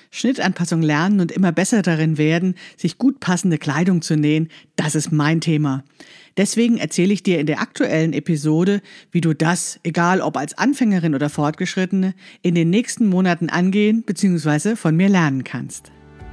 Schnittanpassung lernen und immer besser darin werden, sich gut passende Kleidung zu nähen, das ist mein Thema. Deswegen erzähle ich dir in der aktuellen Episode, wie du das, egal ob als Anfängerin oder Fortgeschrittene, in den nächsten Monaten angehen bzw. von mir lernen kannst.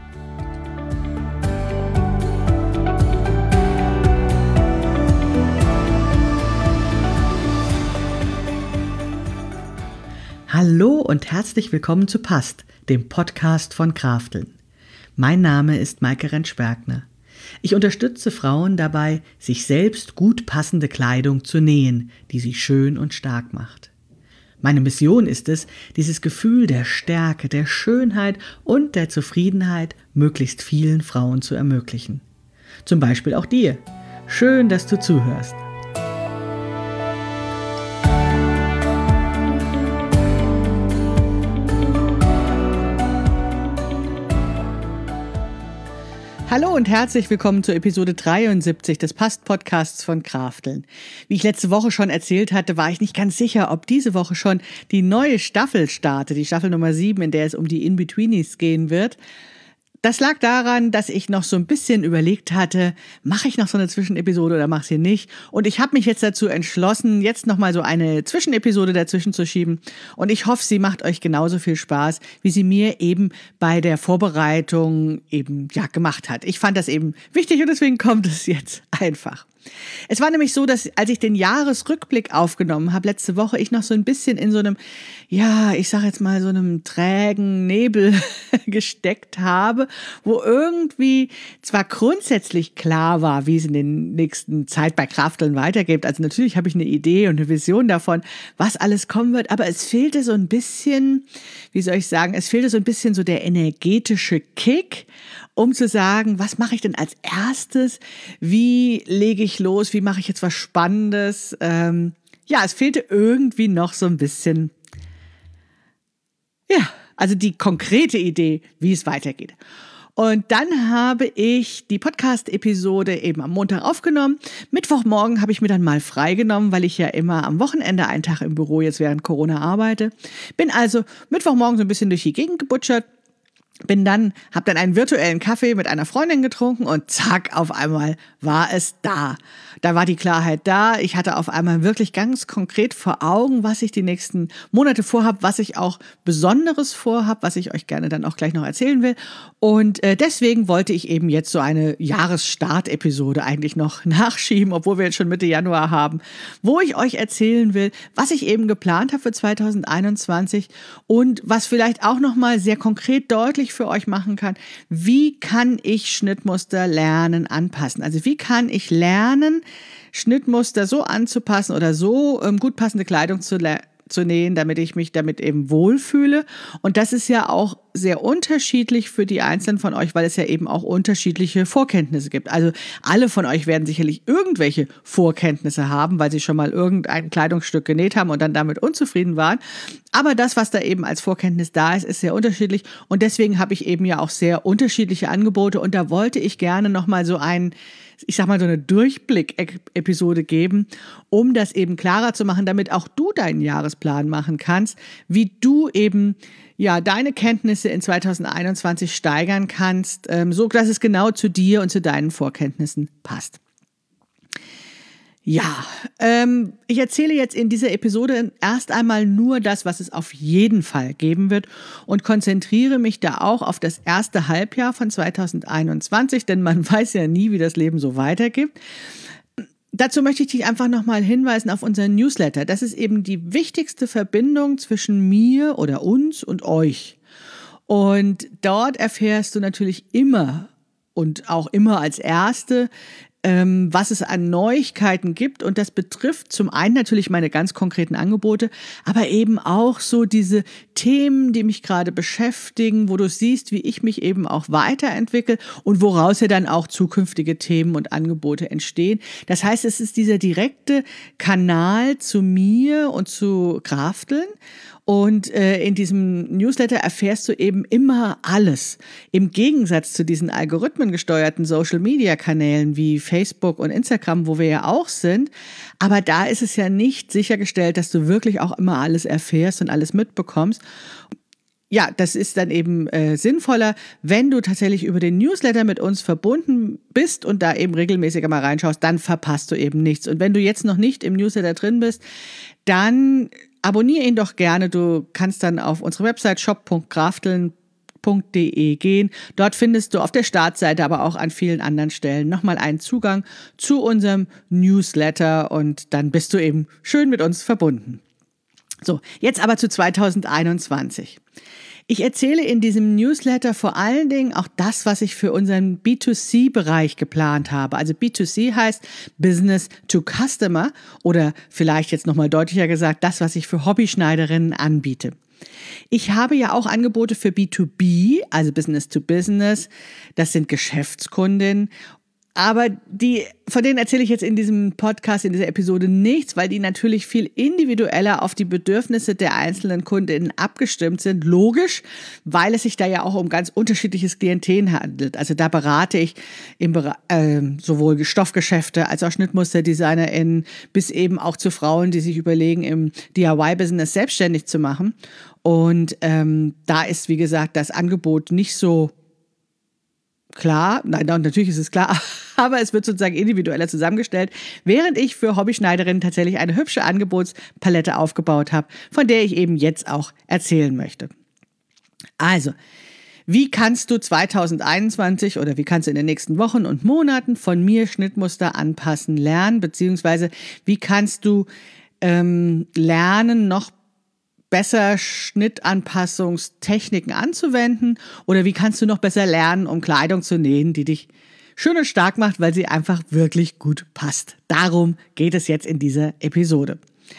Hallo und herzlich willkommen zu Passt, dem Podcast von Krafteln. Mein Name ist Maike Rentsch-Bergner. Ich unterstütze Frauen dabei, sich selbst gut passende Kleidung zu nähen, die sie schön und stark macht. Meine Mission ist es, dieses Gefühl der Stärke, der Schönheit und der Zufriedenheit möglichst vielen Frauen zu ermöglichen. Zum Beispiel auch dir. Schön, dass du zuhörst. Hallo und herzlich willkommen zur Episode 73 des Passt-Podcasts von Krafteln. Wie ich letzte Woche schon erzählt hatte, war ich nicht ganz sicher, ob diese Woche schon die neue Staffel startet, die Staffel Nummer 7, in der es um die In-Betweenies gehen wird. Das lag daran, dass ich noch so ein bisschen überlegt hatte, mache ich noch so eine Zwischenepisode oder mache ich sie nicht? Und ich habe mich jetzt dazu entschlossen, jetzt nochmal so eine Zwischenepisode dazwischen zu schieben. Und ich hoffe, sie macht euch genauso viel Spaß, wie sie mir eben bei der Vorbereitung eben gemacht hat. Ich fand das eben wichtig und deswegen kommt es jetzt einfach. Es war nämlich so, dass als ich den Jahresrückblick aufgenommen habe, letzte Woche, ich noch so ein bisschen in so einem, ich sage jetzt mal so einem trägen Nebel gesteckt habe, wo irgendwie zwar grundsätzlich klar war, wie es in der nächsten Zeit bei Krafteln weitergeht. Also natürlich habe ich eine Idee und eine Vision davon, was alles kommen wird, aber es fehlte so ein bisschen, es fehlte so ein bisschen so der energetische Kick, um zu sagen, was mache ich denn als erstes? Wie lege ich los? Wie mache ich jetzt was Spannendes? Es fehlte irgendwie noch so ein bisschen, also die konkrete Idee, wie es weitergeht. Und dann habe ich die Podcast-Episode eben am Montag aufgenommen. Mittwochmorgen habe ich mir dann mal freigenommen, weil ich ja immer am Wochenende einen Tag im Büro jetzt während Corona arbeite. Bin also Mittwochmorgen so ein bisschen durch die Gegend gebutschert. Habe dann einen virtuellen Kaffee mit einer Freundin getrunken und zack, auf einmal war es da. Da war die Klarheit da. Ich hatte auf einmal wirklich ganz konkret vor Augen, was ich die nächsten Monate vorhabe, was ich auch Besonderes vorhabe, was ich euch gerne dann auch gleich noch erzählen will. Und deswegen wollte ich eben jetzt so eine Jahressstart-Episode eigentlich noch nachschieben, obwohl wir jetzt schon Mitte Januar haben, wo ich euch erzählen will, was ich eben geplant habe für 2021 und was vielleicht auch nochmal sehr konkret deutlich für euch machen kann, wie kann ich Schnittmuster lernen, anpassen? Also wie kann ich lernen, Schnittmuster so anzupassen oder so gut passende Kleidung zu nähen, damit ich mich damit eben wohlfühle. Und das ist ja auch sehr unterschiedlich für die Einzelnen von euch, weil es ja eben auch unterschiedliche Vorkenntnisse gibt. Also alle von euch werden sicherlich irgendwelche Vorkenntnisse haben, weil sie schon mal irgendein Kleidungsstück genäht haben und dann damit unzufrieden waren. Aber das, was da eben als Vorkenntnis da ist, ist sehr unterschiedlich. Und deswegen habe ich eben ja auch sehr unterschiedliche Angebote. Und da wollte ich gerne nochmal so eine Durchblick-Episode geben, um das eben klarer zu machen, damit auch du deinen Jahresplan machen kannst, wie du eben deine Kenntnisse in 2021 steigern kannst, so dass es genau zu dir und zu deinen Vorkenntnissen passt. Ich erzähle jetzt in dieser Episode erst einmal nur das, was es auf jeden Fall geben wird und konzentriere mich da auch auf das erste Halbjahr von 2021, denn man weiß ja nie, wie das Leben so weitergeht. Dazu möchte ich dich einfach nochmal hinweisen auf unseren Newsletter. Das ist eben die wichtigste Verbindung zwischen mir oder uns und euch. Und dort erfährst du natürlich immer und auch immer als Erste, was es an Neuigkeiten gibt. Und das betrifft zum einen natürlich meine ganz konkreten Angebote, aber eben auch so diese Themen, die mich gerade beschäftigen, wo du siehst, wie ich mich eben auch weiterentwickle und woraus ja dann auch zukünftige Themen und Angebote entstehen. Das heißt, es ist dieser direkte Kanal zu mir und zu Krafteln. Und in diesem Newsletter erfährst du eben immer alles. Im Gegensatz zu diesen algorithmengesteuerten Social-Media-Kanälen wie Facebook und Instagram, wo wir ja auch sind. Aber da ist es ja nicht sichergestellt, dass du wirklich auch immer alles erfährst und alles mitbekommst. ja, das ist dann eben sinnvoller, wenn du tatsächlich über den Newsletter mit uns verbunden bist und da eben regelmäßiger mal reinschaust, dann verpasst du eben nichts. Und wenn du jetzt noch nicht im Newsletter drin bist, dann abonniere ihn doch gerne. Du kannst dann auf unsere Website shop.grafteln.de gehen. Dort findest du auf der Startseite, aber auch an vielen anderen Stellen nochmal einen Zugang zu unserem Newsletter und dann bist du eben schön mit uns verbunden. So, jetzt aber zu 2021. Ich erzähle in diesem Newsletter vor allen Dingen auch das, was ich für unseren B2C-Bereich geplant habe. Also B2C heißt Business to Customer oder vielleicht jetzt nochmal deutlicher gesagt, das, was ich für Hobbyschneiderinnen anbiete. Ich habe ja auch Angebote für B2B, also Business to Business. Das sind Geschäftskundinnen. Aber von denen erzähle ich jetzt in diesem Podcast, in dieser Episode nichts, weil die natürlich viel individueller auf die Bedürfnisse der einzelnen Kundinnen abgestimmt sind. Logisch, weil es sich da ja auch um ganz unterschiedliches Klientel handelt. Also da berate ich sowohl Stoffgeschäfte als auch SchnittmusterdesignerInnen bis eben auch zu Frauen, die sich überlegen, im DIY-Business selbstständig zu machen. Und da ist, wie gesagt, das Angebot nicht so klar, nein, natürlich ist es klar, aber es wird sozusagen individueller zusammengestellt, während ich für Hobbyschneiderinnen tatsächlich eine hübsche Angebotspalette aufgebaut habe, von der ich eben jetzt auch erzählen möchte. Also, wie kannst du 2021 oder wie kannst du in den nächsten Wochen und Monaten von mir Schnittmuster anpassen lernen, beziehungsweise wie kannst du lernen, noch besser Schnittanpassungstechniken anzuwenden oder wie kannst du noch besser lernen, um Kleidung zu nähen, die dich schön und stark macht, weil sie einfach wirklich gut passt. Darum geht es jetzt in dieser Episode.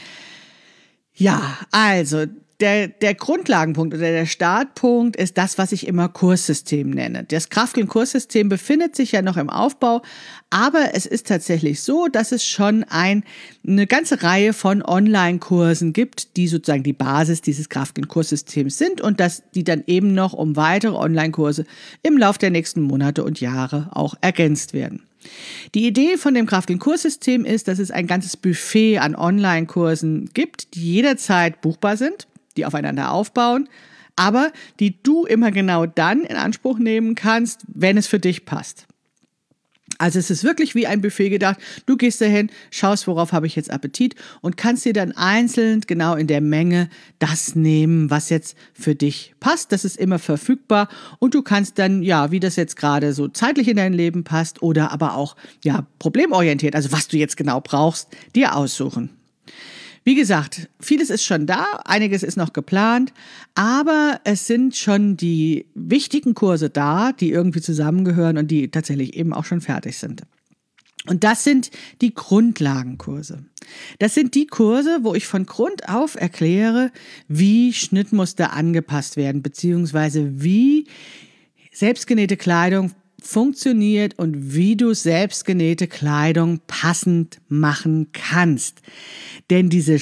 Ja, also der Grundlagenpunkt oder der Startpunkt ist das, was ich immer Kurssystem nenne. Das Grafteln-Kurssystem befindet sich ja noch im Aufbau, aber es ist tatsächlich so, dass es schon eine ganze Reihe von Online-Kursen gibt, die sozusagen die Basis dieses Grafteln-Kurssystems sind und dass die dann eben noch um weitere Online-Kurse im Laufe der nächsten Monate und Jahre auch ergänzt werden. Die Idee von dem Grafteln-Kurssystem ist, dass es ein ganzes Buffet an Online-Kursen gibt, die jederzeit buchbar sind, die aufeinander aufbauen, aber die du immer genau dann in Anspruch nehmen kannst, wenn es für dich passt. Also es ist wirklich wie ein Buffet gedacht. Du gehst dahin, schaust, worauf habe ich jetzt Appetit und kannst dir dann einzeln genau in der Menge das nehmen, was jetzt für dich passt. Das ist immer verfügbar und du kannst dann, ja, wie das jetzt gerade so zeitlich in dein Leben passt oder aber auch, ja, problemorientiert, also was du jetzt genau brauchst, dir aussuchen. Wie gesagt, vieles ist schon da, einiges ist noch geplant, aber es sind schon die wichtigen Kurse da, die irgendwie zusammengehören und die tatsächlich eben auch schon fertig sind. Und das sind die Grundlagenkurse. Das sind die Kurse, wo ich von Grund auf erkläre, wie Schnittmuster angepasst werden, beziehungsweise wie selbstgenähte Kleidung funktioniert und wie du selbstgenähte Kleidung passend machen kannst. Denn diese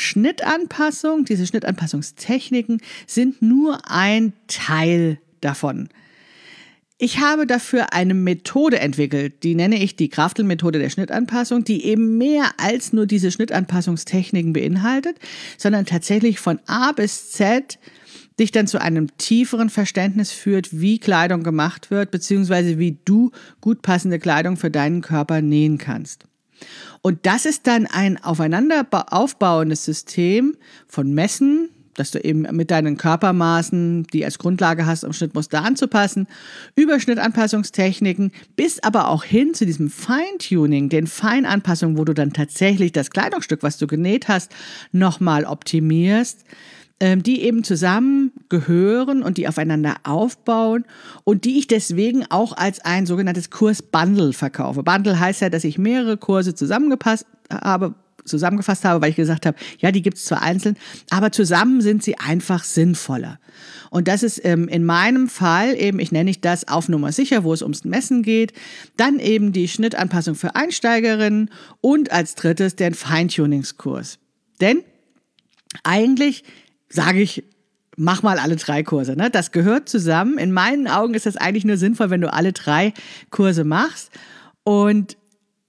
Schnittanpassungstechniken sind nur ein Teil davon. Ich habe dafür eine Methode entwickelt, die nenne ich die Grafteln-Methode der Schnittanpassung, die eben mehr als nur diese Schnittanpassungstechniken beinhaltet, sondern tatsächlich von A bis Z dich dann zu einem tieferen Verständnis führt, wie Kleidung gemacht wird, beziehungsweise wie du gut passende Kleidung für deinen Körper nähen kannst. Und das ist dann ein aufeinander aufbauendes System von Messen, dass du eben mit deinen Körpermaßen, die als Grundlage hast, um Schnittmuster anzupassen, über Schnittanpassungstechniken, bis aber auch hin zu diesem Feintuning, den Feinanpassungen, wo du dann tatsächlich das Kleidungsstück, was du genäht hast, nochmal optimierst, die eben zusammengehören und die aufeinander aufbauen und die ich deswegen auch als ein sogenanntes Kurs-Bundle verkaufe. Bundle heißt ja, dass ich mehrere Kurse zusammengefasst habe, weil ich gesagt habe, ja, die gibt es zwar einzeln, aber zusammen sind sie einfach sinnvoller. Und das ist in meinem Fall eben, ich nenne das auf Nummer sicher, wo es ums Messen geht, dann eben die Schnittanpassung für Einsteigerinnen und als drittes den Feintuningskurs. Denn eigentlich sage ich, mach mal alle 3 Kurse, ne? Das gehört zusammen. In meinen Augen ist das eigentlich nur sinnvoll, wenn du alle 3 Kurse machst. Und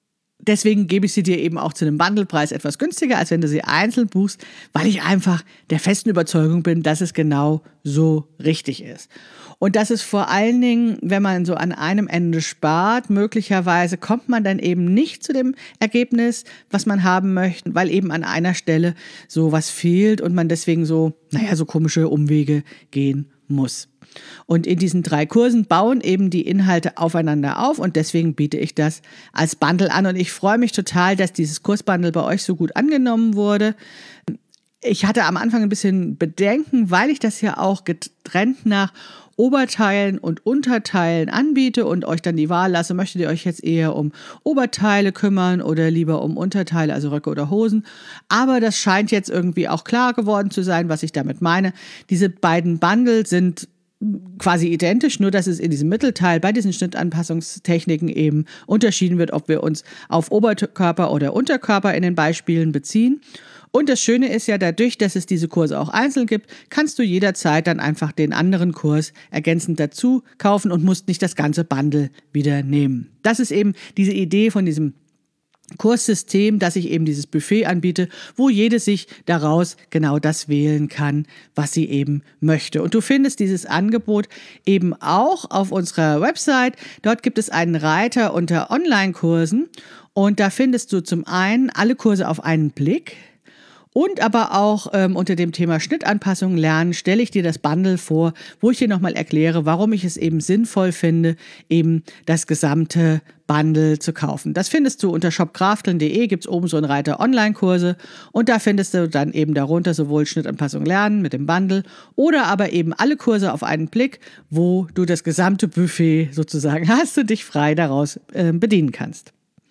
Deswegen gebe ich sie dir eben auch zu einem Bundlepreis etwas günstiger, als wenn du sie einzeln buchst, weil ich einfach der festen Überzeugung bin, dass es genau so richtig ist. Und das ist vor allen Dingen, wenn man so an einem Ende spart, möglicherweise kommt man dann eben nicht zu dem Ergebnis, was man haben möchte, weil eben an einer Stelle so was fehlt und man deswegen so komische Umwege gehen muss. Und in diesen 3 Kursen bauen eben die Inhalte aufeinander auf und deswegen biete ich das als Bundle an. Und ich freue mich total, dass dieses Kursbundle bei euch so gut angenommen wurde. Ich hatte am Anfang ein bisschen Bedenken, weil ich das ja auch getrennt nach Oberteilen und Unterteilen anbiete und euch dann die Wahl lasse, möchtet ihr euch jetzt eher um Oberteile kümmern oder lieber um Unterteile, also Röcke oder Hosen. Aber das scheint jetzt irgendwie auch klar geworden zu sein, was ich damit meine. Diese beiden Bundles sind quasi identisch, nur dass es in diesem Mittelteil bei diesen Schnittanpassungstechniken eben unterschieden wird, ob wir uns auf Oberkörper oder Unterkörper in den Beispielen beziehen. Und das Schöne ist ja, dadurch, dass es diese Kurse auch einzeln gibt, kannst du jederzeit dann einfach den anderen Kurs ergänzend dazu kaufen und musst nicht das ganze Bundle wieder nehmen. Das ist eben diese Idee von diesem Kurssystem, dass ich eben dieses Buffet anbiete, wo jede sich daraus genau das wählen kann, was sie eben möchte. Und du findest dieses Angebot eben auch auf unserer Website. Dort gibt es einen Reiter unter Online-Kursen und da findest du zum einen alle Kurse auf einen Blick. Und aber auch unter dem Thema Schnittanpassung lernen, stelle ich dir das Bundle vor, wo ich dir nochmal erkläre, warum ich es eben sinnvoll finde, eben das gesamte Bundle zu kaufen. Das findest du unter shopkrafteln.de, gibt's oben so einen Reiter Online-Kurse und da findest du dann eben darunter sowohl Schnittanpassung lernen mit dem Bundle oder aber eben alle Kurse auf einen Blick, wo du das gesamte Buffet sozusagen hast und dich frei daraus bedienen kannst.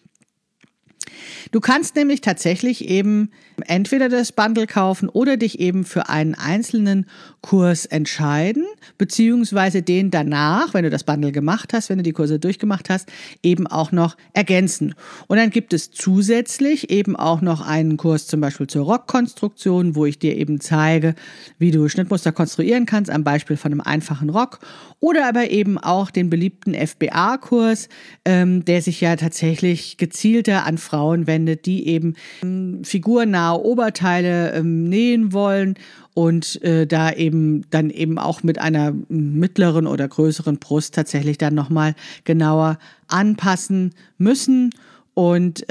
Du kannst nämlich tatsächlich eben entweder das Bundle kaufen oder dich eben für einen einzelnen Kurs entscheiden, beziehungsweise den danach, wenn du das Bundle gemacht hast, wenn du die Kurse durchgemacht hast, eben auch noch ergänzen. Und dann gibt es zusätzlich eben auch noch einen Kurs zum Beispiel zur Rockkonstruktion, wo ich dir eben zeige, wie du Schnittmuster konstruieren kannst, am Beispiel von einem einfachen Rock. Oder aber eben auch den beliebten FBA-Kurs, der sich ja tatsächlich gezielter an Frauen wendet, die eben figurnahe Oberteile nähen wollen und da eben dann eben auch mit einer mittleren oder größeren Brust tatsächlich dann nochmal genauer anpassen müssen und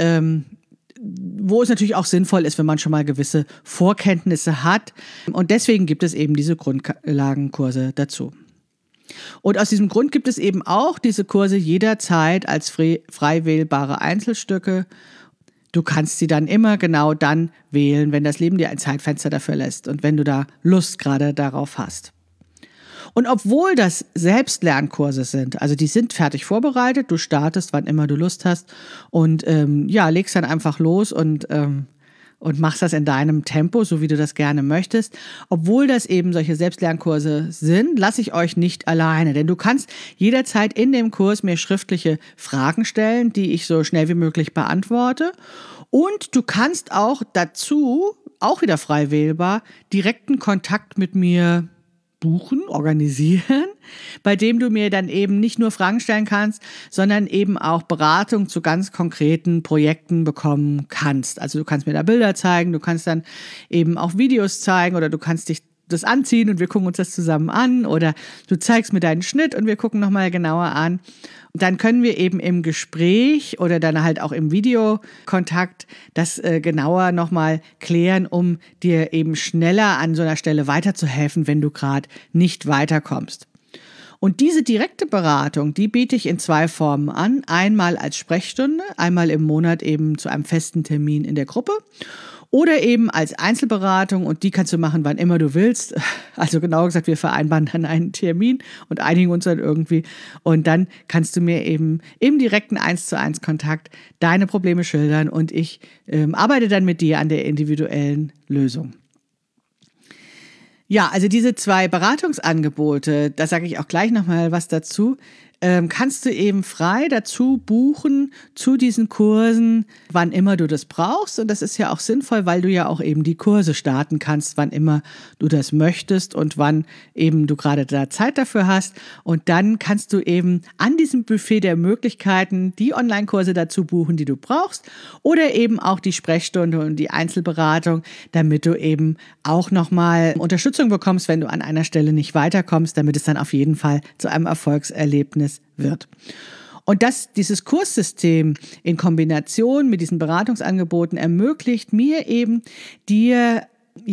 wo es natürlich auch sinnvoll ist, wenn man schon mal gewisse Vorkenntnisse hat. Und deswegen gibt es eben diese Grundlagenkurse dazu. Und aus diesem Grund gibt es eben auch diese Kurse jederzeit als frei wählbare Einzelstücke. Du kannst sie dann immer genau dann wählen, wenn das Leben dir ein Zeitfenster dafür lässt und wenn du da Lust gerade darauf hast. Und obwohl das Selbstlernkurse sind, also die sind fertig vorbereitet, du startest, wann immer du Lust hast und legst dann einfach los und machst das in deinem Tempo, so wie du das gerne möchtest. Obwohl das eben solche Selbstlernkurse sind, lasse ich euch nicht alleine, denn du kannst jederzeit in dem Kurs mir schriftliche Fragen stellen, die ich so schnell wie möglich beantworte. Und du kannst auch dazu, auch wieder frei wählbar, direkten Kontakt mit mir buchen, organisieren, bei dem du mir dann eben nicht nur Fragen stellen kannst, sondern eben auch Beratung zu ganz konkreten Projekten bekommen kannst. Also du kannst mir da Bilder zeigen, du kannst dann eben auch Videos zeigen oder du kannst dich das anziehen und wir gucken uns das zusammen an oder du zeigst mir deinen Schnitt und wir gucken nochmal genauer an. Und dann können wir eben im Gespräch oder dann halt auch im Videokontakt das genauer nochmal klären, um dir eben schneller an so einer Stelle weiterzuhelfen, wenn du gerade nicht weiterkommst. Und diese direkte Beratung, die biete ich in 2 Formen an. Einmal als Sprechstunde, einmal im Monat eben zu einem festen Termin in der Gruppe. Oder eben als Einzelberatung und die kannst du machen, wann immer du willst. Also genauer gesagt, wir vereinbaren dann einen Termin und einigen uns dann irgendwie. Und dann kannst du mir eben im direkten 1:1 Kontakt deine Probleme schildern und ich arbeite dann mit dir an der individuellen Lösung. Ja, also diese 2 Beratungsangebote, da sage ich auch gleich nochmal was dazu. kannst du eben frei dazu buchen zu diesen Kursen, wann immer du das brauchst. Und das ist ja auch sinnvoll, weil du ja auch eben die Kurse starten kannst, wann immer du das möchtest und wann eben du gerade da Zeit dafür hast. Und dann kannst du eben an diesem Buffet der Möglichkeiten die Online-Kurse dazu buchen, die du brauchst, oder eben auch die Sprechstunde und die Einzelberatung, damit du eben auch nochmal Unterstützung bekommst, wenn du an einer Stelle nicht weiterkommst, damit es dann auf jeden Fall zu einem Erfolgserlebnis wird. Und dieses Kurssystem in Kombination mit diesen Beratungsangeboten ermöglicht mir eben, dir,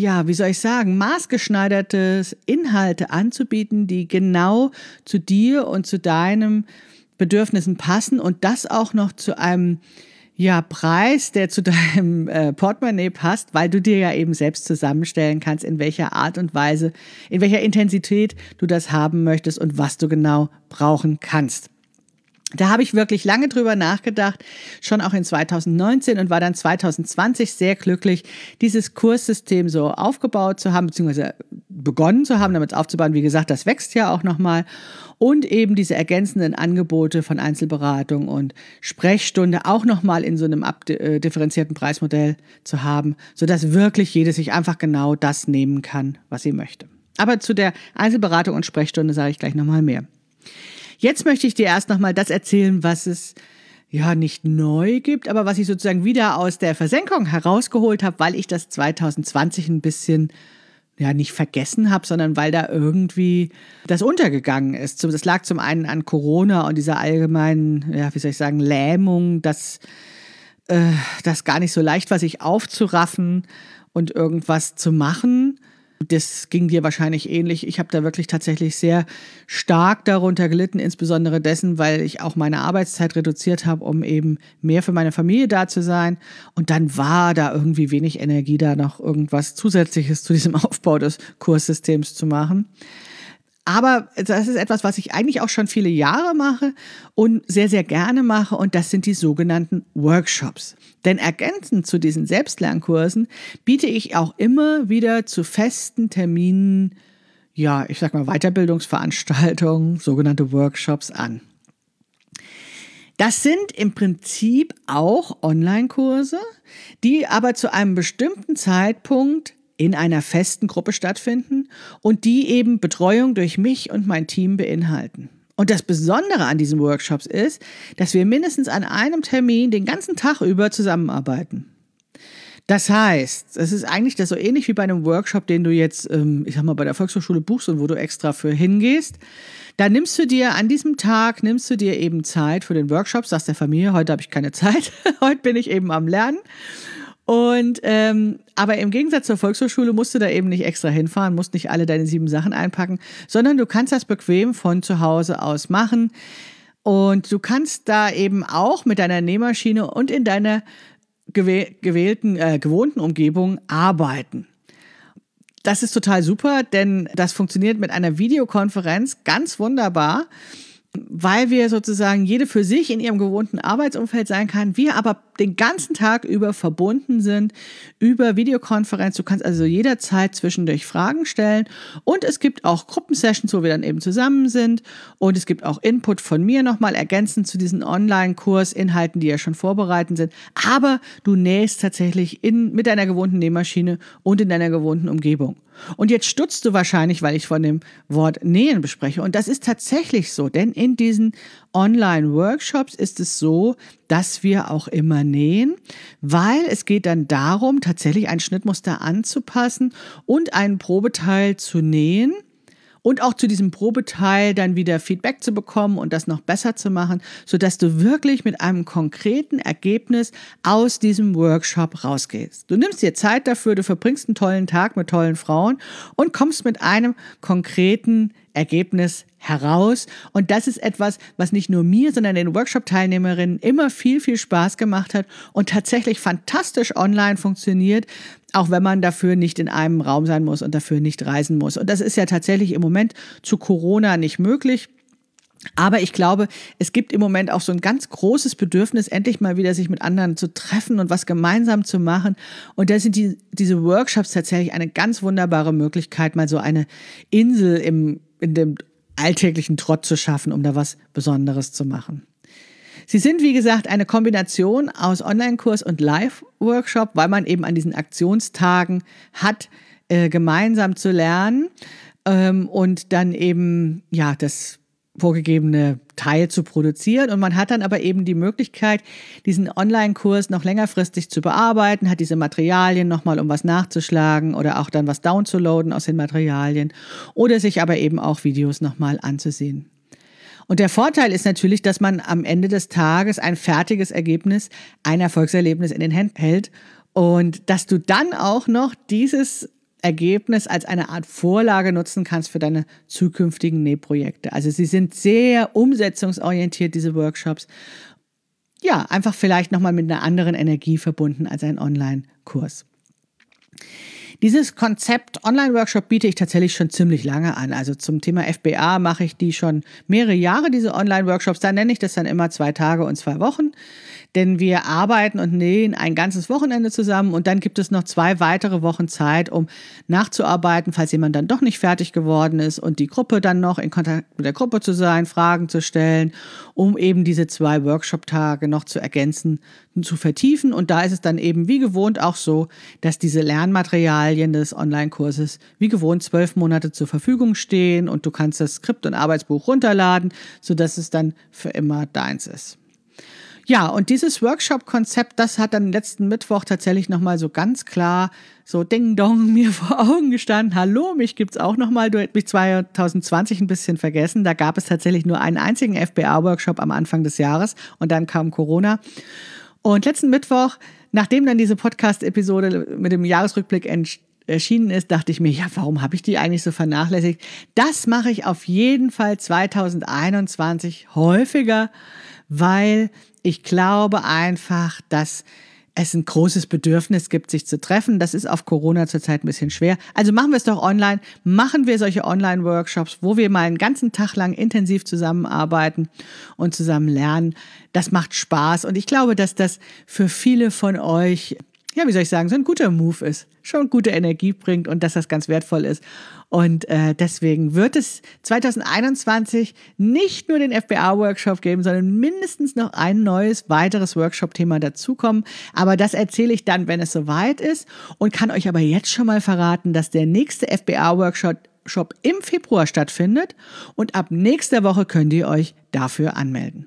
maßgeschneiderte Inhalte anzubieten, die genau zu dir und zu deinen Bedürfnissen passen und das auch noch zu einem Preis, der zu deinem Portemonnaie passt, weil du dir ja eben selbst zusammenstellen kannst, in welcher Art und Weise, in welcher Intensität du das haben möchtest und was du genau brauchen kannst. Da habe ich wirklich lange drüber nachgedacht, schon auch in 2019 und war dann 2020 sehr glücklich, dieses Kurssystem so aufgebaut zu haben, beziehungsweise begonnen zu haben, damit aufzubauen. Wie gesagt, das wächst ja auch nochmal. Und eben diese ergänzenden Angebote von Einzelberatung und Sprechstunde auch nochmal in so einem differenzierten Preismodell zu haben, sodass wirklich jede sich einfach genau das nehmen kann, was sie möchte. Aber zu der Einzelberatung und Sprechstunde sage ich gleich nochmal mehr. Jetzt möchte ich dir erst nochmal das erzählen, was es nicht neu gibt, aber was ich sozusagen wieder aus der Versenkung herausgeholt habe, weil ich das 2020 ein bisschen nicht vergessen habe, sondern weil da irgendwie das untergegangen ist. Das lag zum einen an Corona und dieser allgemeinen, Lähmung, dass das gar nicht so leicht war, sich aufzuraffen und irgendwas zu machen. Das ging dir wahrscheinlich ähnlich. Ich habe da wirklich tatsächlich sehr stark darunter gelitten, insbesondere dessen, weil ich auch meine Arbeitszeit reduziert habe, um eben mehr für meine Familie da zu sein. Und dann war da irgendwie wenig Energie, da noch irgendwas Zusätzliches zu diesem Aufbau des Kurssystems zu machen. Aber das ist etwas, was ich eigentlich auch schon viele Jahre mache und sehr, sehr gerne mache. Und das sind die sogenannten Workshops. Denn ergänzend zu diesen Selbstlernkursen biete ich auch immer wieder zu festen Terminen, Weiterbildungsveranstaltungen, sogenannte Workshops an. Das sind im Prinzip auch Online-Kurse, die aber zu einem bestimmten Zeitpunkt in einer festen Gruppe stattfinden und die eben Betreuung durch mich und mein Team beinhalten. Und das Besondere an diesen Workshops ist, dass wir mindestens an einem Termin den ganzen Tag über zusammenarbeiten. Das heißt, es ist eigentlich das so ähnlich wie bei einem Workshop, den du jetzt, bei der Volkshochschule buchst und wo du extra für hingehst. Da nimmst du dir eben Zeit für den Workshop, sagst der Familie, heute habe ich keine Zeit, heute bin ich eben am Lernen. Und aber im Gegensatz zur Volkshochschule musst du da eben nicht extra hinfahren, musst nicht alle deine 7 Sachen einpacken, sondern du kannst das bequem von zu Hause aus machen. Und du kannst da eben auch mit deiner Nähmaschine und in deiner gewohnten Umgebung arbeiten. Das ist total super, denn das funktioniert mit einer Videokonferenz ganz wunderbar, weil wir sozusagen jede für sich in ihrem gewohnten Arbeitsumfeld sein kann, wir aber den ganzen Tag über verbunden sind über Videokonferenz. Du kannst also jederzeit zwischendurch Fragen stellen und es gibt auch Gruppensessions, wo wir dann eben zusammen sind und es gibt auch Input von mir nochmal ergänzend zu diesen Online-Kursinhalten, die ja schon vorbereitet sind. Aber du nähst tatsächlich mit deiner gewohnten Nähmaschine und in deiner gewohnten Umgebung. Und jetzt stutzt du wahrscheinlich, weil ich von dem Wort Nähen bespreche. Und das ist tatsächlich so, denn in diesen Online-Workshops ist es so, dass wir auch immer nähen, weil es geht dann darum, tatsächlich ein Schnittmuster anzupassen und einen Probeteil zu nähen. Und auch zu diesem Probeteil dann wieder Feedback zu bekommen und das noch besser zu machen, sodass du wirklich mit einem konkreten Ergebnis aus diesem Workshop rausgehst. Du nimmst dir Zeit dafür, du verbringst einen tollen Tag mit tollen Frauen und kommst mit einem konkreten Ergebnis heraus. Und das ist etwas, was nicht nur mir, sondern den Workshop-Teilnehmerinnen immer viel, viel Spaß gemacht hat und tatsächlich fantastisch online funktioniert, auch wenn man dafür nicht in einem Raum sein muss und dafür nicht reisen muss. Und das ist ja tatsächlich im Moment zu Corona nicht möglich. Aber ich glaube, es gibt im Moment auch so ein ganz großes Bedürfnis, endlich mal wieder sich mit anderen zu treffen und was gemeinsam zu machen. Und da sind diese Workshops tatsächlich eine ganz wunderbare Möglichkeit, mal so eine Insel in dem alltäglichen Trott zu schaffen, um da was Besonderes zu machen. Sie sind, wie gesagt, eine Kombination aus Online-Kurs und Live-Workshop, weil man eben an diesen Aktionstagen hat, gemeinsam zu lernen und dann eben das vorgegebene Teil zu produzieren. Und man hat dann aber eben die Möglichkeit, diesen Online-Kurs noch längerfristig zu bearbeiten, hat diese Materialien nochmal, um was nachzuschlagen oder auch dann was downzuladen aus den Materialien oder sich aber eben auch Videos nochmal anzusehen. Und der Vorteil ist natürlich, dass man am Ende des Tages ein fertiges Ergebnis, ein Erfolgserlebnis in den Händen hält und dass du dann auch noch dieses Ergebnis als eine Art Vorlage nutzen kannst für deine zukünftigen Nähprojekte. Also sie sind sehr umsetzungsorientiert, diese Workshops. Ja, einfach vielleicht nochmal mit einer anderen Energie verbunden als ein Online-Kurs. Dieses Konzept Online-Workshop biete ich tatsächlich schon ziemlich lange an. Also zum Thema FBA mache ich die schon mehrere Jahre, diese Online-Workshops. Da nenne ich das dann immer 2 Tage und 2 Wochen. Denn wir arbeiten und nähen ein ganzes Wochenende zusammen und dann gibt es noch 2 weitere Wochen Zeit, um nachzuarbeiten, falls jemand dann doch nicht fertig geworden ist und die Gruppe dann noch in Kontakt mit der Gruppe zu sein, Fragen zu stellen, um eben diese 2 Workshop-Tage noch zu ergänzen und zu vertiefen. Und da ist es dann eben wie gewohnt auch so, dass diese Lernmaterialien des Online-Kurses wie gewohnt 12 Monate zur Verfügung stehen und du kannst das Skript und Arbeitsbuch runterladen, sodass es dann für immer deins ist. Ja, und dieses Workshop-Konzept, das hat dann letzten Mittwoch tatsächlich nochmal so ganz klar so Ding-Dong mir vor Augen gestanden. Hallo, mich gibt's auch nochmal. Du hättest mich 2020 ein bisschen vergessen. Da gab es tatsächlich nur einen einzigen FBA-Workshop am Anfang des Jahres und dann kam Corona. Und letzten Mittwoch, nachdem dann diese Podcast-Episode mit dem Jahresrückblick erschienen ist, dachte ich mir, ja, warum habe ich die eigentlich so vernachlässigt? Das mache ich auf jeden Fall 2021 häufiger, weil ich glaube einfach, dass es ein großes Bedürfnis gibt, sich zu treffen. Das ist auf Corona zurzeit ein bisschen schwer. Also machen wir es doch online. Machen wir solche Online-Workshops, wo wir mal einen ganzen Tag lang intensiv zusammenarbeiten und zusammen lernen. Das macht Spaß. Und ich glaube, dass das für viele von euch, ja, wie soll ich sagen, so ein guter Move ist, schon gute Energie bringt und dass das ganz wertvoll ist. Und deswegen wird es 2021 nicht nur den FBA-Workshop geben, sondern mindestens noch ein neues, weiteres Workshop-Thema dazukommen. Aber das erzähle ich dann, wenn es soweit ist und kann euch aber jetzt schon mal verraten, dass der nächste FBA-Workshop im Februar stattfindet und ab nächster Woche könnt ihr euch dafür anmelden.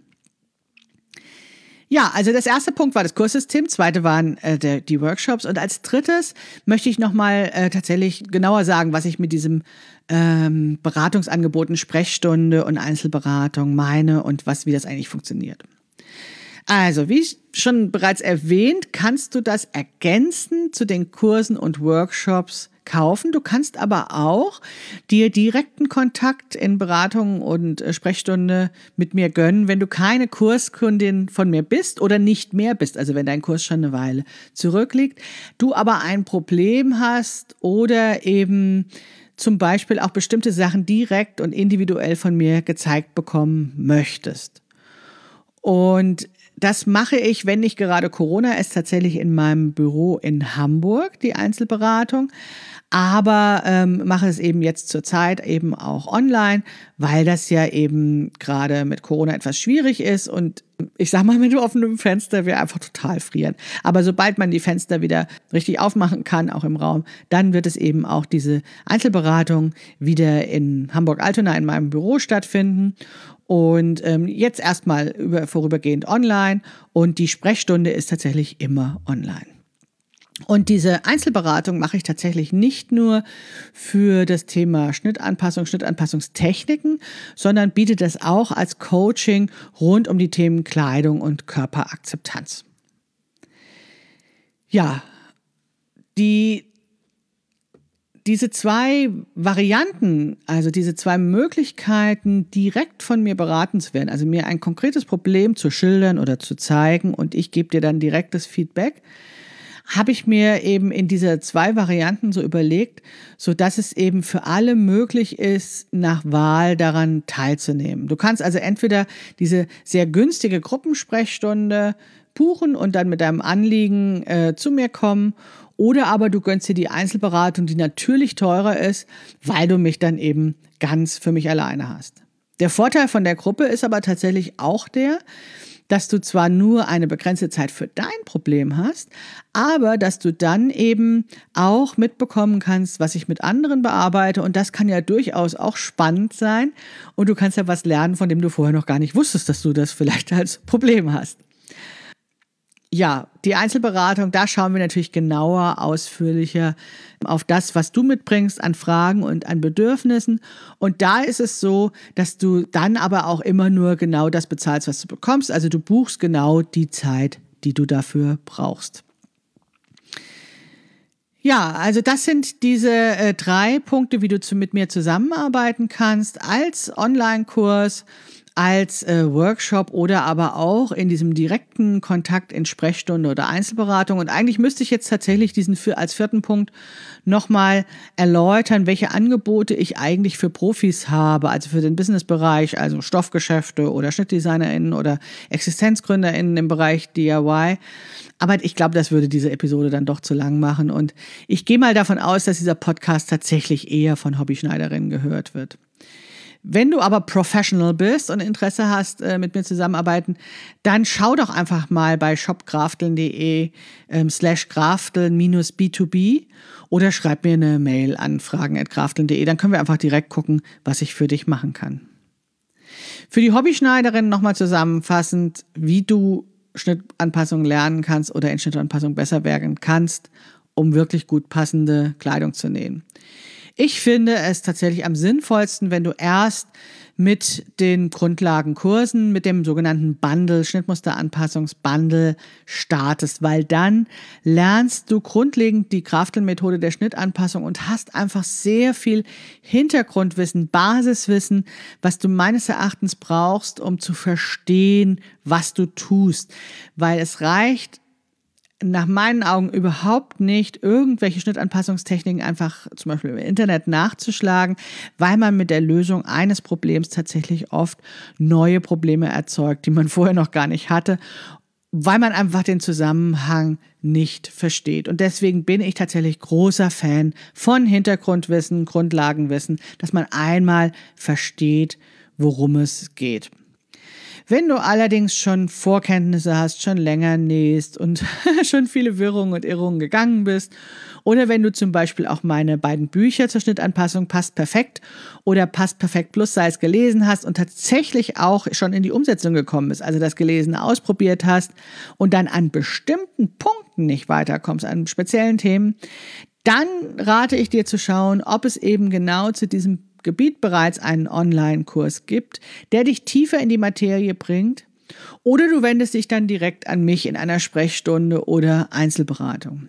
Ja, also das erste Punkt war das Kurssystem, zweite waren die Workshops und als drittes möchte ich nochmal tatsächlich genauer sagen, was ich mit diesem Beratungsangeboten Sprechstunde und Einzelberatung meine und wie das eigentlich funktioniert. Also, wie schon bereits erwähnt, kannst du das ergänzen zu den Kursen und Workshops kaufen. Du kannst aber auch dir direkten Kontakt in Beratung und Sprechstunde mit mir gönnen, wenn du keine Kurskundin von mir bist oder nicht mehr bist, also wenn dein Kurs schon eine Weile zurückliegt, du aber ein Problem hast oder eben zum Beispiel auch bestimmte Sachen direkt und individuell von mir gezeigt bekommen möchtest. Und das mache ich, wenn nicht gerade Corona ist, tatsächlich in meinem Büro in Hamburg, die Einzelberatung. Aber mache es eben jetzt zurzeit eben auch online, weil das ja eben gerade mit Corona etwas schwierig ist. Und ich sag mal, mit offenem Fenster wir einfach total frieren. Aber sobald man die Fenster wieder richtig aufmachen kann, auch im Raum, dann wird es eben auch diese Einzelberatung wieder in Hamburg-Altona in meinem Büro stattfinden. Und jetzt erstmal vorübergehend online und die Sprechstunde ist tatsächlich immer online. Und diese Einzelberatung mache ich tatsächlich nicht nur für das Thema Schnittanpassung, Schnittanpassungstechniken, sondern biete das auch als Coaching rund um die Themen Kleidung und Körperakzeptanz. Ja, diese 2 Varianten, also diese 2 Möglichkeiten, direkt von mir beraten zu werden, also mir ein konkretes Problem zu schildern oder zu zeigen und ich gebe dir dann direktes Feedback, habe ich mir eben in diese 2 Varianten so überlegt, so dass es eben für alle möglich ist, nach Wahl daran teilzunehmen. Du kannst also entweder diese sehr günstige Gruppensprechstunde buchen und dann mit deinem Anliegen zu mir kommen, oder aber du gönnst dir die Einzelberatung, die natürlich teurer ist, weil du mich dann eben ganz für mich alleine hast. Der Vorteil von der Gruppe ist aber tatsächlich auch der, dass du zwar nur eine begrenzte Zeit für dein Problem hast, aber dass du dann eben auch mitbekommen kannst, was ich mit anderen bearbeite, und das kann ja durchaus auch spannend sein, und du kannst ja was lernen, von dem du vorher noch gar nicht wusstest, dass du das vielleicht als Problem hast. Ja, die Einzelberatung, da schauen wir natürlich genauer, ausführlicher auf das, was du mitbringst an Fragen und an Bedürfnissen. Und da ist es so, dass du dann aber auch immer nur genau das bezahlst, was du bekommst. Also du buchst genau die Zeit, die du dafür brauchst. Ja, also das sind diese 3 Punkte, wie du mit mir zusammenarbeiten kannst als Online-Kurs, als Workshop oder aber auch in diesem direkten Kontakt in Sprechstunde oder Einzelberatung. Und eigentlich müsste ich jetzt tatsächlich diesen als 4. Punkt nochmal erläutern, welche Angebote ich eigentlich für Profis habe, also für den Businessbereich, also Stoffgeschäfte oder SchnittdesignerInnen oder ExistenzgründerInnen im Bereich DIY. Aber ich glaube, das würde diese Episode dann doch zu lang machen. Und ich gehe mal davon aus, dass dieser Podcast tatsächlich eher von Hobbyschneiderinnen gehört wird. Wenn du aber Professional bist und Interesse hast, mit mir zusammenarbeiten, dann schau doch einfach mal bei shopgrafteln.de /grafteln-b2b oder schreib mir eine Mail an fragen@grafteln.de. Dann können wir einfach direkt gucken, was ich für dich machen kann. Für die Hobbyschneiderin nochmal zusammenfassend, wie du Schnittanpassungen lernen kannst oder in Schnittanpassungen besser werden kannst, um wirklich gut passende Kleidung zu nähen. Ich finde es tatsächlich am sinnvollsten, wenn du erst mit den Grundlagenkursen, mit dem sogenannten Bundle, Schnittmusteranpassungs-Bundle startest, weil dann lernst du grundlegend die Grafteln-Methode der Schnittanpassung und hast einfach sehr viel Hintergrundwissen, Basiswissen, was du meines Erachtens brauchst, um zu verstehen, was du tust, weil es reicht nach meinen Augen überhaupt nicht, irgendwelche Schnittanpassungstechniken einfach zum Beispiel im Internet nachzuschlagen, weil man mit der Lösung eines Problems tatsächlich oft neue Probleme erzeugt, die man vorher noch gar nicht hatte, weil man einfach den Zusammenhang nicht versteht. Und deswegen bin ich tatsächlich großer Fan von Hintergrundwissen, Grundlagenwissen, dass man einmal versteht, worum es geht. Wenn du allerdings schon Vorkenntnisse hast, schon länger nähst und schon viele Wirrungen und Irrungen gegangen bist, oder wenn du zum Beispiel auch meine beiden Bücher zur Schnittanpassung Passt perfekt oder Passt perfekt plus Size gelesen hast und tatsächlich auch schon in die Umsetzung gekommen bist, also das Gelesene ausprobiert hast und dann an bestimmten Punkten nicht weiterkommst, an speziellen Themen, dann rate ich dir zu schauen, ob es eben genau zu diesem Gebiet bereits einen Online-Kurs gibt, der dich tiefer in die Materie bringt, oder du wendest dich dann direkt an mich in einer Sprechstunde oder Einzelberatung.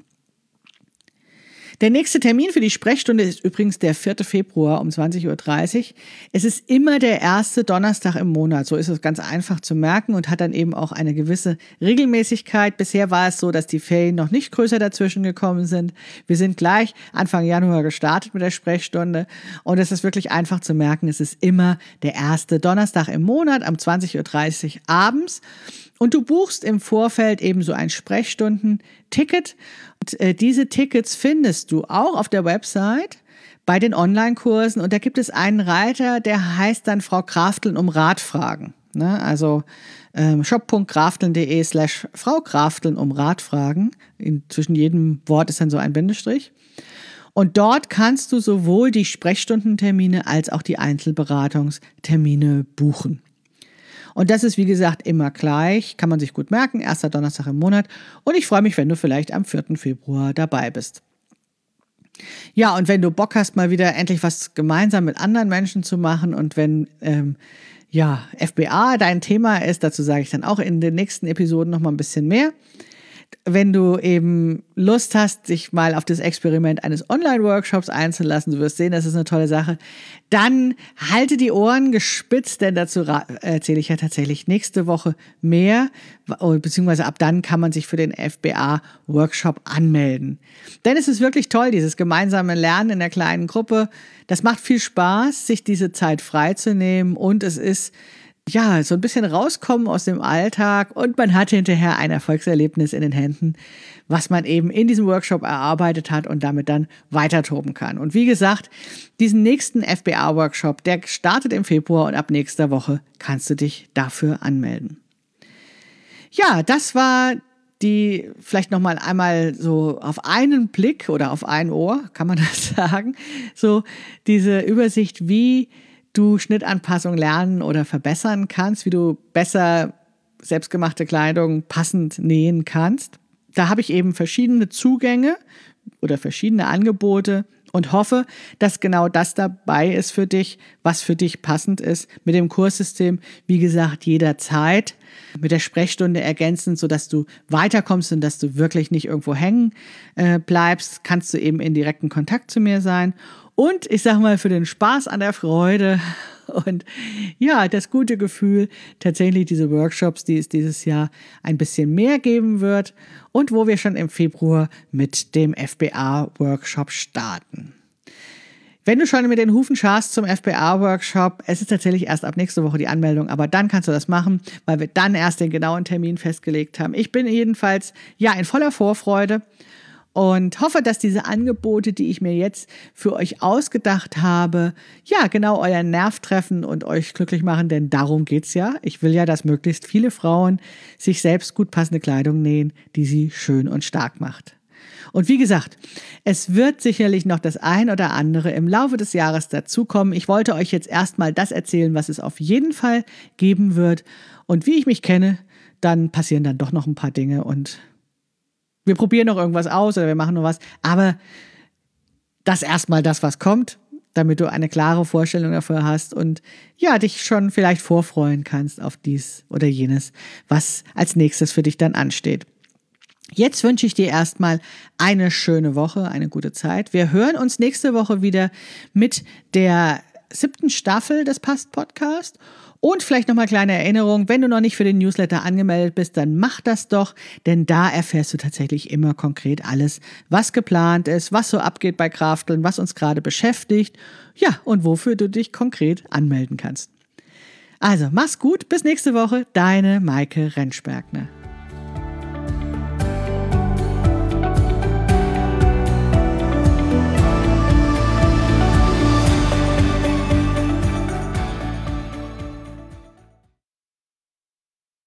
Der nächste Termin für die Sprechstunde ist übrigens der 4. Februar um 20:30 Uhr. Es ist immer der erste Donnerstag im Monat. So ist es ganz einfach zu merken und hat dann eben auch eine gewisse Regelmäßigkeit. Bisher war es so, dass die Ferien noch nicht größer dazwischen gekommen sind. Wir sind gleich Anfang Januar gestartet mit der Sprechstunde und es ist wirklich einfach zu merken. Es ist immer der erste Donnerstag im Monat um 20:30 Uhr abends. Und du buchst im Vorfeld eben so ein Sprechstunden-Ticket. Und diese Tickets findest du auch auf der Website bei den Online-Kursen. Und da gibt es einen Reiter, der heißt dann Frau Grafteln um Rat fragen. Ne? Also shop.grafteln.de /Frau Grafteln um Rat fragen. Zwischen jedem Wort ist dann so ein Bindestrich. Und dort kannst du sowohl die Sprechstundentermine als auch die Einzelberatungstermine buchen. Und das ist, wie gesagt, immer gleich, kann man sich gut merken, erster Donnerstag im Monat. Und ich freue mich, wenn du vielleicht am 4. Februar dabei bist. Ja, und wenn du Bock hast, mal wieder endlich was gemeinsam mit anderen Menschen zu machen und wenn FBA dein Thema ist, dazu sage ich dann auch in den nächsten Episoden noch mal ein bisschen mehr. Wenn du eben Lust hast, dich mal auf das Experiment eines Online-Workshops einzulassen, du wirst sehen, das ist eine tolle Sache, dann halte die Ohren gespitzt, denn dazu erzähle ich ja tatsächlich nächste Woche mehr, beziehungsweise ab dann kann man sich für den FBA-Workshop anmelden. Denn es ist wirklich toll, dieses gemeinsame Lernen in der kleinen Gruppe. Das macht viel Spaß, sich diese Zeit freizunehmen und es ist ja, so ein bisschen rauskommen aus dem Alltag und man hat hinterher ein Erfolgserlebnis in den Händen, was man eben in diesem Workshop erarbeitet hat und damit dann weiter toben kann. Und wie gesagt, diesen nächsten FBA-Workshop, der startet im Februar und ab nächster Woche kannst du dich dafür anmelden. Ja, das war die vielleicht nochmal einmal so auf einen Blick oder auf ein Ohr, kann man das sagen, so diese Übersicht, wie du Schnittanpassung lernen oder verbessern kannst, wie du besser selbstgemachte Kleidung passend nähen kannst. Da habe ich eben verschiedene Zugänge oder verschiedene Angebote und hoffe, dass genau das dabei ist für dich, was für dich passend ist. Mit dem Kurssystem, wie gesagt, jederzeit, mit der Sprechstunde ergänzend, sodass du weiterkommst und dass du wirklich nicht irgendwo hängen bleibst, kannst du eben in direkten Kontakt zu mir sein. Und ich sag mal, für den Spaß an der Freude und ja, das gute Gefühl, tatsächlich diese Workshops, die es dieses Jahr ein bisschen mehr geben wird und wo wir schon im Februar mit dem FBA-Workshop starten. Wenn du schon mit den Hufen scharst zum FBA-Workshop, es ist tatsächlich erst ab nächste Woche die Anmeldung, aber dann kannst du das machen, weil wir dann erst den genauen Termin festgelegt haben. Ich bin jedenfalls ja in voller Vorfreude und hoffe, dass diese Angebote, die ich mir jetzt für euch ausgedacht habe, ja, genau euren Nerv treffen und euch glücklich machen, denn darum geht's ja. Ich will ja, dass möglichst viele Frauen sich selbst gut passende Kleidung nähen, die sie schön und stark macht. Und wie gesagt, es wird sicherlich noch das ein oder andere im Laufe des Jahres dazukommen. Ich wollte euch jetzt erstmal das erzählen, was es auf jeden Fall geben wird. Und wie ich mich kenne, dann passieren dann doch noch ein paar Dinge und wir probieren noch irgendwas aus oder wir machen noch was, aber das erstmal das, was kommt, damit du eine klare Vorstellung dafür hast und ja, dich schon vielleicht vorfreuen kannst auf dies oder jenes, was als nächstes für dich dann ansteht. Jetzt wünsche ich dir erstmal eine schöne Woche, eine gute Zeit. Wir hören uns nächste Woche wieder mit der 7. Staffel des Past-Podcast. Und vielleicht nochmal kleine Erinnerung, wenn du noch nicht für den Newsletter angemeldet bist, dann mach das doch, denn da erfährst du tatsächlich immer konkret alles, was geplant ist, was so abgeht bei Krafteln, was uns gerade beschäftigt, ja, und wofür du dich konkret anmelden kannst. Also, mach's gut, bis nächste Woche, deine Maike Rentschbergner.